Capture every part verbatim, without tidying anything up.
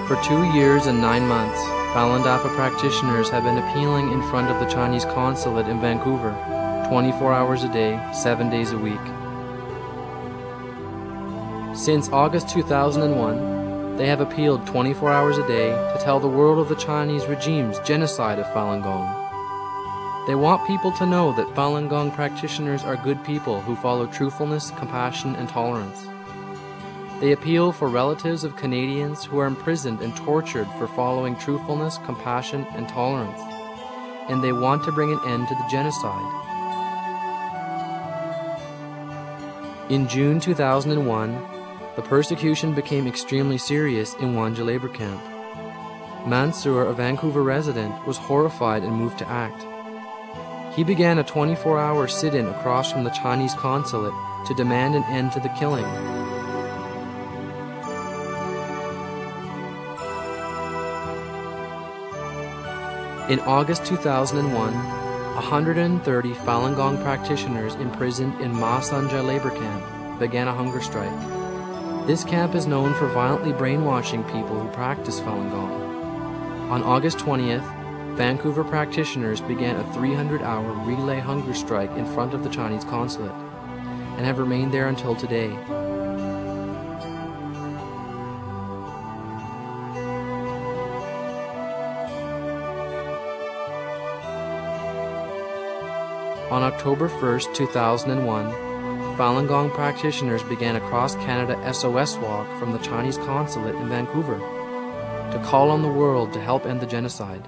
For two years and nine months, Falun Dafa practitioners have been appealing in front of the Chinese consulate in Vancouver, twenty-four hours a day, seven days a week. Since August two thousand one, they have appealed twenty-four hours a day to tell the world of the Chinese regime's genocide of Falun Gong. They want people to know that Falun Gong practitioners are good people who follow truthfulness, compassion, and tolerance. They appeal for relatives of Canadians who are imprisoned and tortured for following truthfulness, compassion, and tolerance, and they want to bring an end to the genocide. In June two thousand one, the persecution became extremely serious in Wanja labor camp. Mansour, a Vancouver resident, was horrified and moved to act. He began a twenty-four hour sit-in across from the Chinese consulate to demand an end to the killing. In August two thousand one, one hundred thirty Falun Gong practitioners imprisoned in Ma Sanja labor camp began a hunger strike. This camp is known for violently brainwashing people who practice Falun Gong. On August twentieth, Vancouver practitioners began a three hundred hour relay hunger strike in front of the Chinese consulate, and have remained there until today. On October first, two thousand one, Falun Gong practitioners began a cross-Canada S O S walk from the Chinese consulate in Vancouver to call on the world to help end the genocide.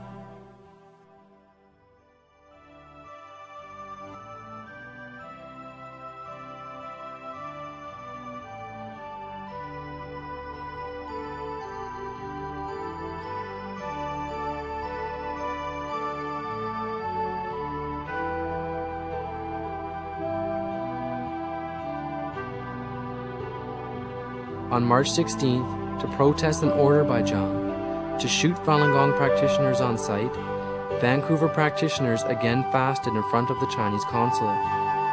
On March sixteenth, to protest an order by Jiang to shoot Falun Gong practitioners on site, Vancouver practitioners again fasted in front of the Chinese consulate.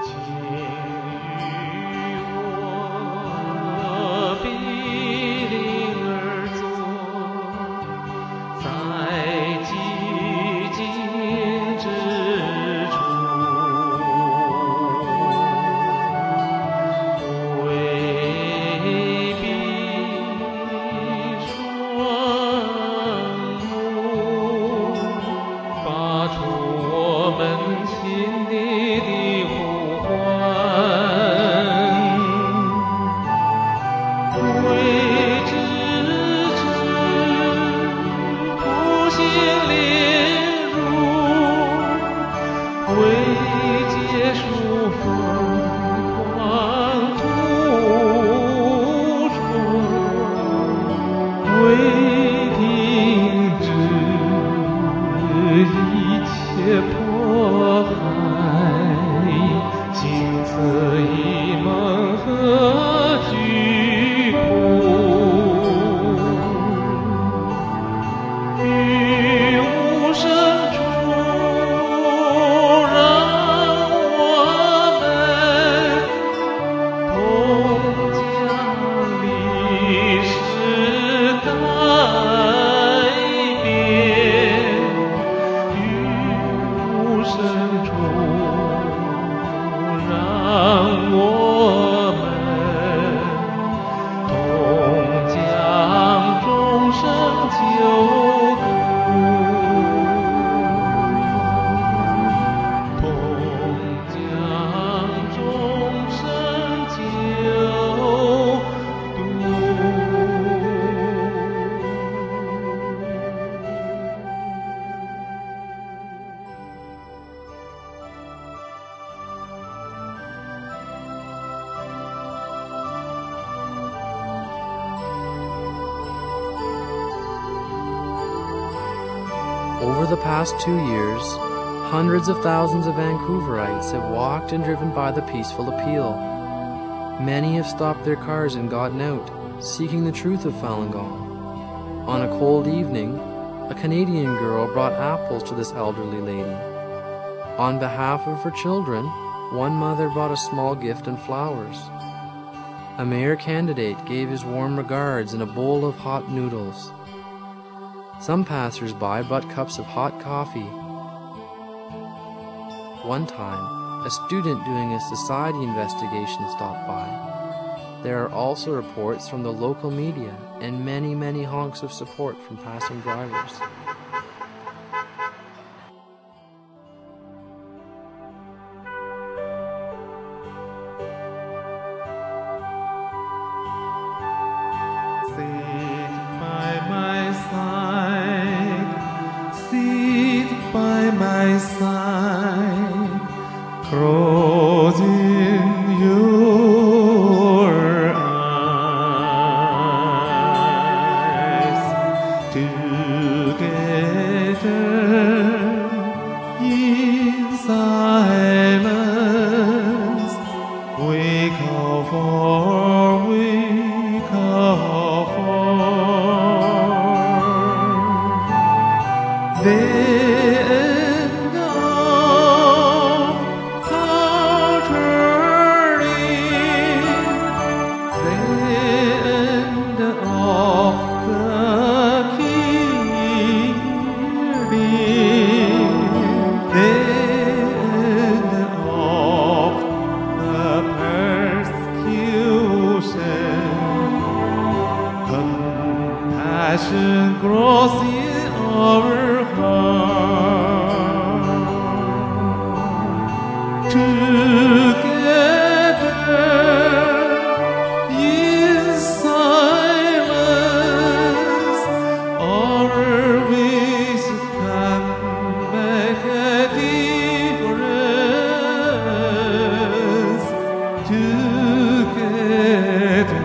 Over the past two years, hundreds of thousands of Vancouverites have walked and driven by the peaceful appeal. Many have stopped their cars and gotten out, seeking the truth of Falun Gong. On a cold evening, a Canadian girl brought apples to this elderly lady. On behalf of her children, one mother brought a small gift and flowers. A mayor candidate gave his warm regards and a bowl of hot noodles. Some passers-by brought cups of hot coffee. One time, a student doing a society investigation stopped by. There are also reports from the local media and many, many honks of support from passing drivers. Closing your eyes together in silence, we call for, we call for the end of compassion grows in our heart. Together in silence, our wishes can make a difference. Together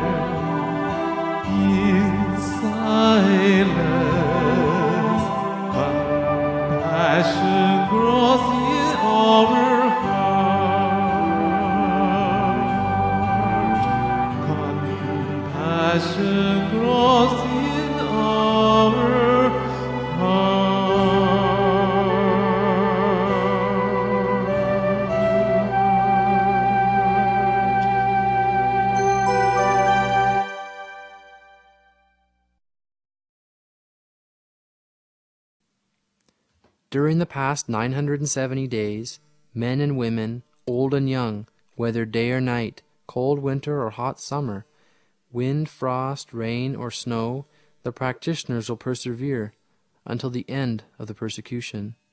silence, compassion grows in our heart. Compassion grows in our heart. During the past nine hundred seventy days, men and women, old and young, whether day or night, cold winter or hot summer, wind, frost, rain, or snow, the practitioners will persevere until the end of the persecution.